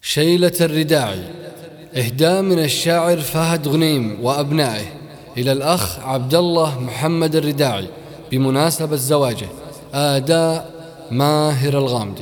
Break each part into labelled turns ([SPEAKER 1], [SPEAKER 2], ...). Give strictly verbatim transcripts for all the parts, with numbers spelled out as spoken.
[SPEAKER 1] شيلة الرداعي، إهداء من الشاعر فهد غنيم وأبنائه إلى الأخ عبد الله محمد الرداعي بمناسبة زواجه. أداء ماهر الغامدي.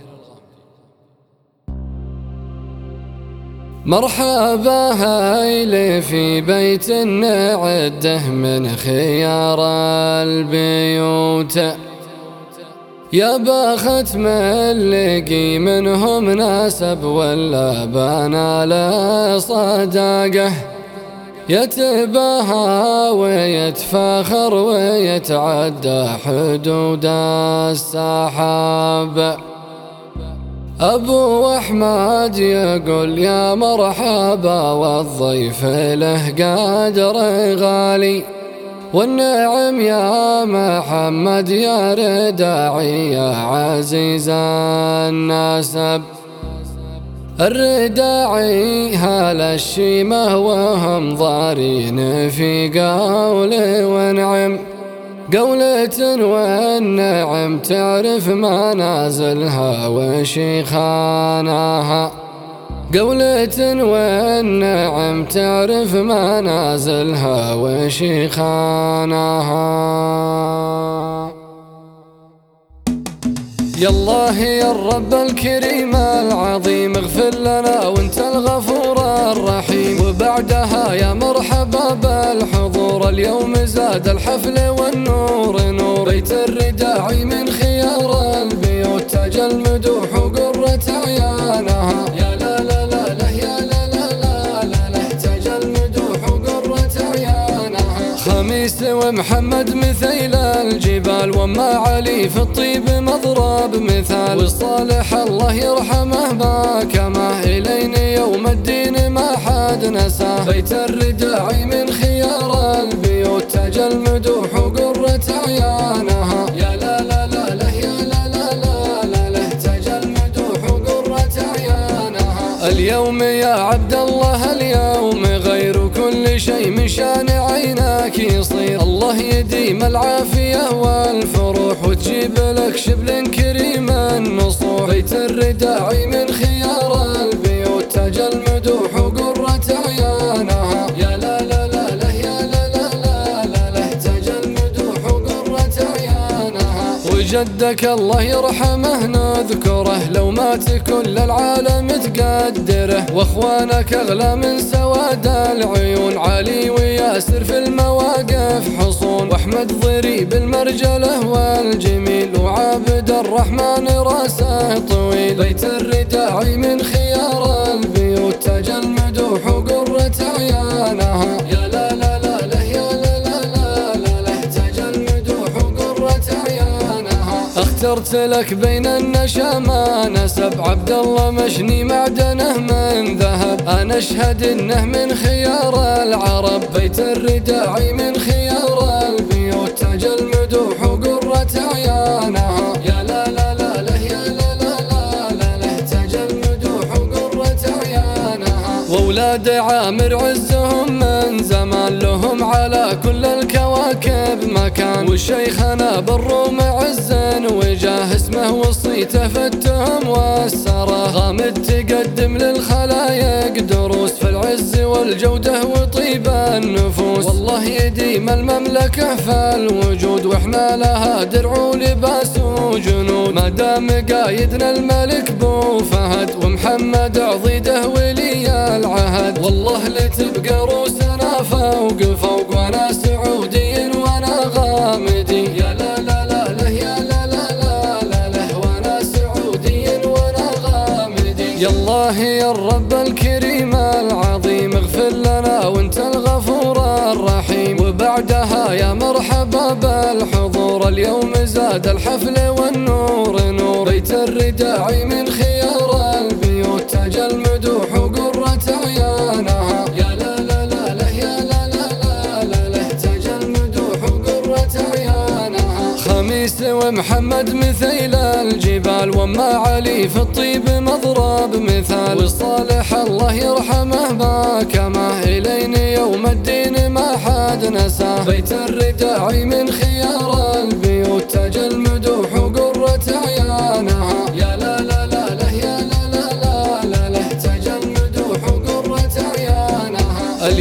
[SPEAKER 1] مرحبا هايلي في بيت نعده من خيار البيوت، يا باخت ملقي منهم ناسب ولا بنا لصداقه، يتباهى ويتفاخر ويتعدى حدود السحاب. أبو أحمد يقول يا مرحبا والضيف له قدر غالي، والنعم يا محمد يا رداعي يا عزيز النسب. الرداعي هال الشيمة وهم ضارين في قول ونعم، قولة والنعم تعرف منازلها وشيخانها، قولة والنعم تعرف منازلها وشيخانها. يا الله يا الرب الكريم العظيم اغفر لنا وانت الغفور الرحيم. وبعدها يا مرحبا بالحضور، اليوم زاد الحفل والنور نور، بيت الرداعي من خيار البيوت تاج المدوح وقرة عيانها. يا لا لا لا لا يا لا لا لا لا لا تاج المدوح وقرة عيانها. خميس ومحمد مثيل الجبال، وما علي في الطيب مضرب مثال، والصالح الله يرحمه ما كما إلين يوم الدين ما حد نساه. بيت الرداعي من خيار البيوت تاج المدوح وقرة عيانها. يا لا لا لا لا يا لا لا لا لا لا تاج المدوح وقرة عيانها. اليوم يا عبد الله اليوم غير كل شيء من شان عيناك يصير، الله يديم العافية والفروح وتجيب لك شبل كريم النصوح. بيت الرداعي من خيار البيوت تاج المدوح وقرة عيانها. يا لا لا لا لا يا لا لا لا لا لا تاج المدوح وقرة عيانها. وجدك الله يرحمه نذكره، لو مات كل العالم تقدره، واخوانك اغلى من سواد العيون، علي وياسر في المواقف حصون، واحمد ضريب المرجله والجميل، وعابد الرحمن راسه طويل. بيت الرداعي من خيار البيوت تاج المدوح وقرة عيانها. يا لا لا لا لا يا لا لا لا لا لا تاج المدوح وقرة عيانها. اخترت لك بين النشا ما نسب، عبد الله مشني معدنه من ذهب، انا اشهد انه من خيار العرب. بيت الرداعي من خيار البيوت تاج المدوح وقرة عيانها. يا لا لا لا لا يا لا لا لا لا لا تاج المدوح وقرة عيانها. واولاد عامر عزهم من زمان، لهم على كل الكواكب مكان، وشيخنا بالروم عز وجاه، اسمه وصيته فتهم والسرى، غامد تقدم للخلايق دروس في العز والجودة وطيب النفوس، والله يديم المملكة في الوجود، واحنا لها درع ولباس وجنود. ما دام قايدنا الملك بو فهد ومحمد عضيده ولي العهد، والله لتبقى روسنا فوق فوق، وانا سعودي وانا غامدي. يا لا لا لا لا يا لا لا لا لا لا وانا سعودي وانا غامدي. يا الله يا الرب الكريم العظيم اغفر لنا وانت الغفور الرحيم. وبعدها يا مرحبا بالحضور، اليوم زاد الحفل والنور نور، بيت الرداعي من خيار البيوت تاج المدوح وقرة عيانها. يا لا لا لا لا يا لا لا لا لا لا تاج المدوح وقرة عيانها. خميس ومحمد مثيل الجبال، وما علي في الطيب مضرب مثال، والصالح الله يرحمه ما كما إلين يوم الدين ما حد نساه. بيت الرداعي من خيار البيوت تاج المدوح وقرة عيانها. يا لا لا لا لا يا لا لا لا لا لا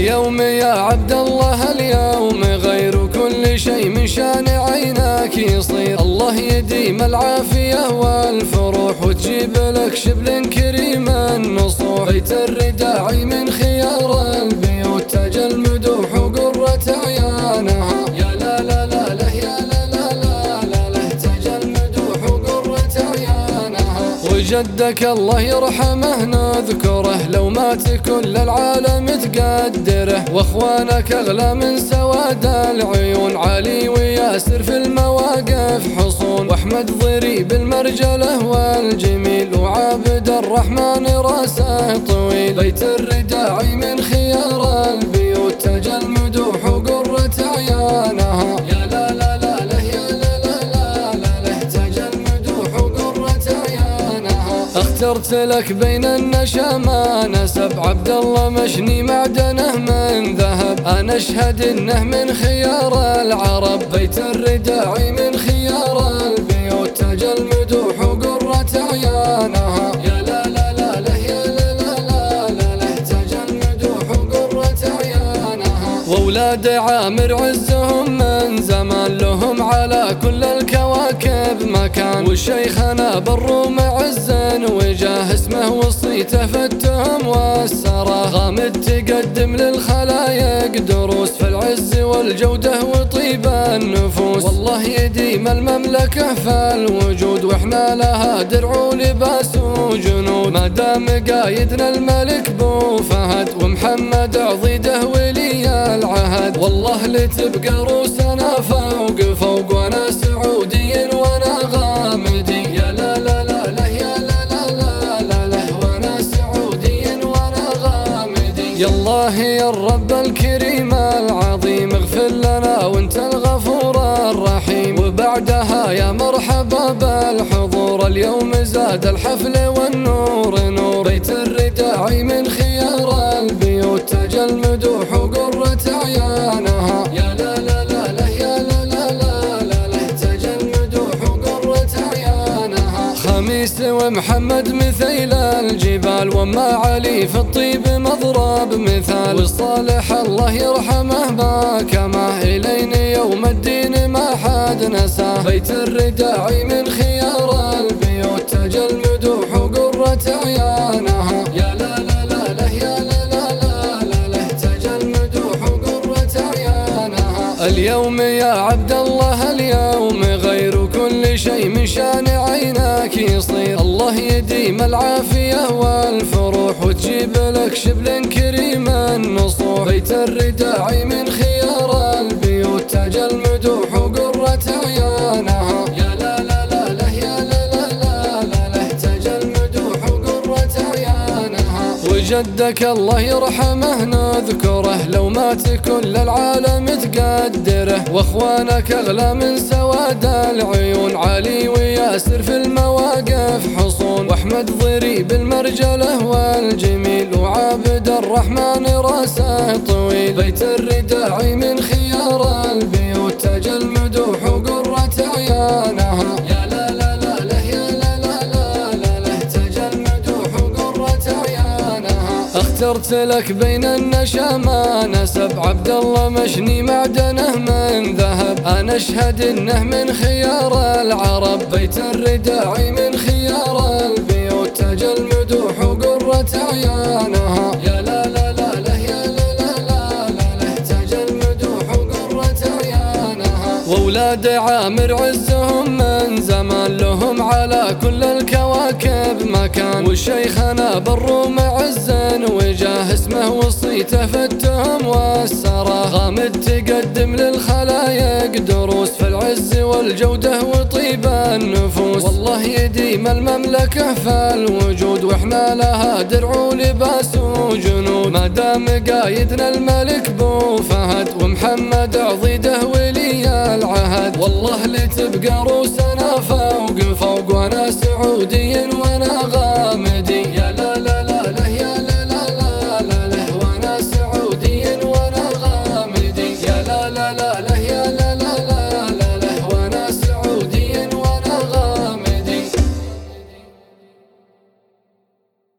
[SPEAKER 1] اليوم يا عبد الله اليوم غير كل شيء من شان عينك يصير. الله يديم العافية والفروح وتجيب لك شبل كريم النصوح. بيت الرداع من خيار البيوت تاج المدوح وقرة عيانها. يا لا لا لا له يا لا لا لا لا له تاج المدوح وقرة عيانها. وجدك الله يرحمه نذكره لو مات كل العالم تقدره. واخوانك اغلى من سواد العيون علي وياسر في المواقف حصون. واحمد ضريب المرجله والجميل وعابد الرحمن راسه طويل. بيت الرداع من خيار البيوت تاج المدوح وقرة عيانها. يا لا لا لا له يا لا لا لا لا له تاج المدوح وقرة عيانها. اخترت لك بين النشا ما نسب عبد الله مشني معدنه من ذهب. انا اشهد انه من خيار العرب. بيت الرداع من خيار البيوت تاج المدوح وقرة عيانها. يا لا لا لا له يا لا لا لا لا له تاج المدوح وقرة عيانها. واولاد عامر عزهم من زمان لهم على كل الكواكب مكان. وشيخنا بالروم عز وجاه اسمه وصيته فتهم والسرى. غامد تقدم للخلايق دروس في العز والجودة وطيب النفوس. والله يديم المملكة في الوجود واحنا لها درع ولباس وجنود. ما دام قايدنا الملك بو فهد ومحمد عضيده ولي العهد. والله لتبقى روسنا فوق فوق وانا سعودي وانا غامدي. يا لا لا لا له يا لا لا لا لا له وانا سعودي وانا غامدي. يا الله يا الرب الكريم العظيم اغفر لنا وانت الغفور الرحيم. وبعدها يا مرحبا بالحضور اليوم زاد الحفل والنور نور. بيت الرداع من خيار البيوت تاج المدوح وقرة عيانها. يا لا لا لا له يا لا لا لا لا له تاج المدوح وقرة عيانها. خميس ومحمد مثيل الجبال وما علي في الطيب مضرب مثال. والصالح الله يرحمه ما كما إلين يوم الدين ما حد نساه. بيت الرداع من خيار البيوت تاج المدوح وقرة عيانها. يا لا لا لا له يا لا لا لا لا له تاج المدوح وقرة عيانها. اليوم يا عبد الله اليوم غير كل شيء من شان عينك يصير. الله يديم العافية والفروح وتجيب لك شبل كريم النصوح. بيت الرداع من خيار البيوت تاج المدوح وقرة عيانها. يا لا لا لا له يا لا لا لا لا له تاج المدوح وقرة عيانها. وجدك الله يرحمه نذكره لو مات كل العالم تقدره. واخوانك اغلى من سواد العيون علي وياسر في المواقف حصون. واحمد ضريب المرجله والجميل وعابد الرحمن راسه طويل. بيت الرداع من خيار البيوت تاج المدوح وقرة عيانها. يا لا لا لا له يا لا لا لا لا له تاج المدوح وقرة عيانها. اخترت لك بين النشا ما نسب عبد الله مشني معدنه من ذهب. انا اشهد انه من خيار العرب. بيت الرداع من خيار البيوت تاج المدوح وقرة عيانها. يا لا لا لا له يا لا لا لا لا له تاج المدوح وقرة عيانها. واولاد عامر عزهم من زمان لهم على كل الكواكب مكان. وشيخنا بالروم عز وجاه اسمه وصيته فتهم والسرى. غامد تقدم للخلايق دروس في العز والجودة وطيب النفوس. والله يديم المملكة في الوجود واحنا لها درع ولباس وجنود. ما دام قايدنا الملك بو فهد ومحمد عضيده ولي العهد. والله لتبقى روسنا فوق فوق وانا سعودي